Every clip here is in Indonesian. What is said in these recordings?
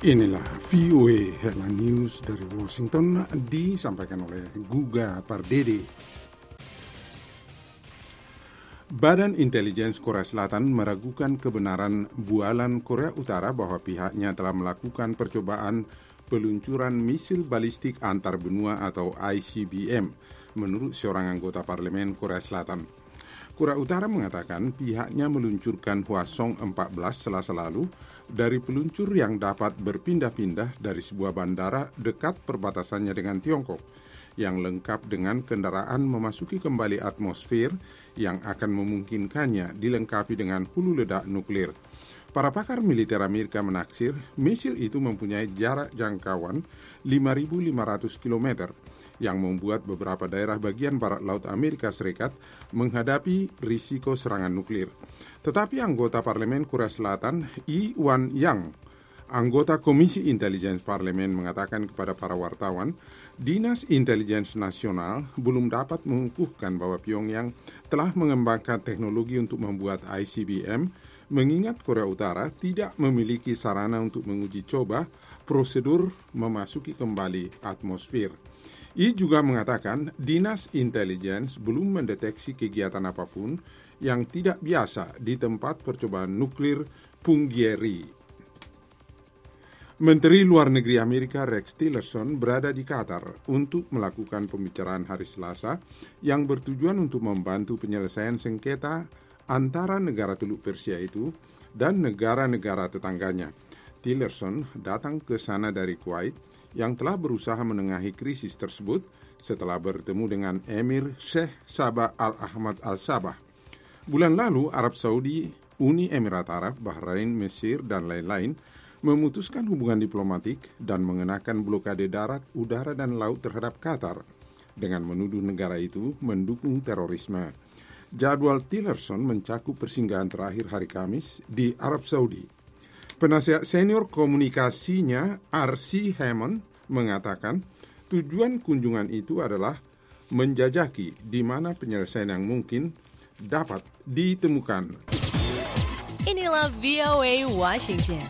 Inilah VOA Headline News dari Washington disampaikan oleh Guga Pardede. Badan Intelijen Korea Selatan meragukan kebenaran bualan Korea Utara bahwa pihaknya telah melakukan percobaan peluncuran misil balistik antar benua atau ICBM, menurut seorang anggota parlemen Korea Selatan. Korea Utara mengatakan pihaknya meluncurkan Hwasong-14 Selasa lalu dari peluncur yang dapat berpindah-pindah dari sebuah bandara dekat perbatasannya dengan Tiongkok, yang lengkap dengan kendaraan memasuki kembali atmosfer yang akan memungkinkannya dilengkapi dengan hulu ledak nuklir. Para pakar militer Amerika menaksir misil itu mempunyai jarak jangkauan 5.500 km, yang membuat beberapa daerah bagian barat laut Amerika Serikat menghadapi risiko serangan nuklir. Tetapi anggota parlemen Korea Selatan, Lee Wan-yang, anggota Komisi Intelijen Parlemen, mengatakan kepada para wartawan, Dinas Intelijen Nasional belum dapat mengukuhkan bahwa Pyongyang telah mengembangkan teknologi untuk membuat ICBM, mengingat Korea Utara tidak memiliki sarana untuk menguji coba prosedur memasuki kembali atmosfer. Ia juga mengatakan Dinas Intelijen belum mendeteksi kegiatan apapun yang tidak biasa di tempat percobaan nuklir Punggye-ri. Menteri Luar Negeri Amerika Rex Tillerson berada di Qatar untuk melakukan pembicaraan hari Selasa yang bertujuan untuk membantu penyelesaian sengketa antara negara Teluk Persia itu dan negara-negara tetangganya. Tillerson datang ke sana dari Kuwait yang telah berusaha menengahi krisis tersebut setelah bertemu dengan Emir Sheikh Sabah Al-Ahmad Al-Sabah. Bulan lalu, Arab Saudi, Uni Emirat Arab, Bahrain, Mesir, dan lain-lain memutuskan hubungan diplomatik dan mengenakan blokade darat, udara, dan laut terhadap Qatar dengan menuduh negara itu mendukung terorisme. Jadwal Tillerson mencakup persinggahan terakhir hari Kamis di Arab Saudi. Penasihat senior komunikasinya, R.C. Hammond, mengatakan tujuan kunjungan itu adalah menjajaki di mana penyelesaian yang mungkin dapat ditemukan. Inilah VOA Washington.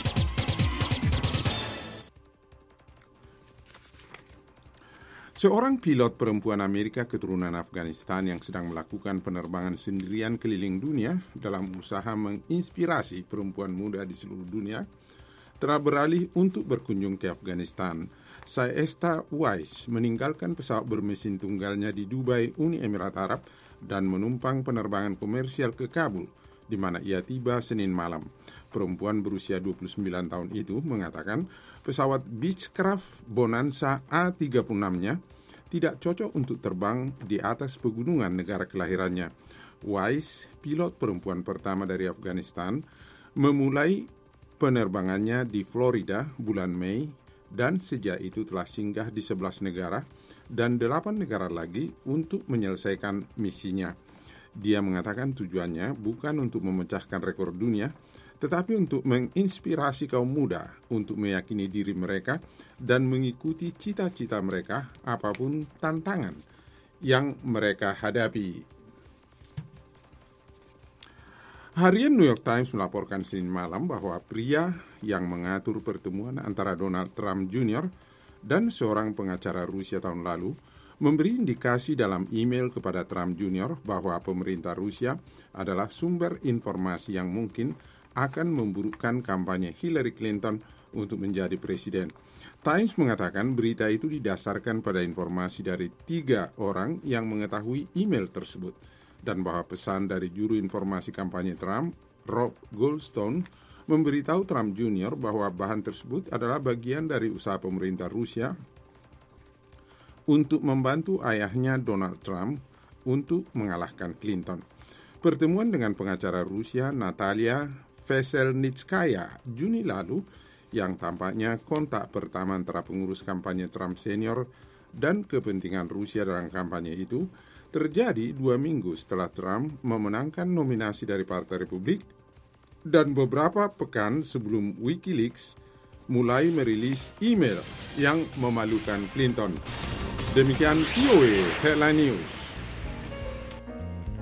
Seorang pilot perempuan Amerika keturunan Afghanistan yang sedang melakukan penerbangan sendirian keliling dunia dalam usaha menginspirasi perempuan muda di seluruh dunia telah beralih untuk berkunjung ke Afghanistan. Saesta Wise meninggalkan pesawat bermesin tunggalnya di Dubai, Uni Emirat Arab, dan menumpang penerbangan komersial ke Kabul, di mana ia tiba Senin malam. Perempuan berusia 29 tahun itu mengatakan pesawat Beechcraft Bonanza A36-nya tidak cocok untuk terbang di atas pegunungan negara kelahirannya. Wise, pilot perempuan pertama dari Afghanistan, memulai penerbangannya di Florida bulan Mei dan sejak itu telah singgah di 11 negara dan 8 negara lagi untuk menyelesaikan misinya. Dia mengatakan tujuannya bukan untuk memecahkan rekor dunia, tetapi untuk menginspirasi kaum muda untuk meyakini diri mereka dan mengikuti cita-cita mereka apapun tantangan yang mereka hadapi. Harian New York Times melaporkan Senin malam bahwa pria yang mengatur pertemuan antara Donald Trump Jr. dan seorang pengacara Rusia tahun lalu memberi indikasi dalam email kepada Trump Jr. bahwa pemerintah Rusia adalah sumber informasi yang mungkin akan memburukkan kampanye Hillary Clinton untuk menjadi presiden. Times mengatakan berita itu didasarkan pada informasi dari 3 orang yang mengetahui email tersebut dan bahwa pesan dari juru informasi kampanye Trump, Rob Goldstone, memberitahu Trump Jr. bahwa bahan tersebut adalah bagian dari usaha pemerintah Rusia untuk membantu ayahnya Donald Trump untuk mengalahkan Clinton. Pertemuan dengan pengacara Rusia Natalia Veselnitskaya Juni lalu, yang tampaknya kontak pertama antara pengurus kampanye Trump senior dan kepentingan Rusia dalam kampanye itu, terjadi 2 minggu setelah Trump memenangkan nominasi dari Partai Republik dan beberapa pekan sebelum WikiLeaks mulai merilis email yang memalukan Clinton. Demikian VOA Headline News.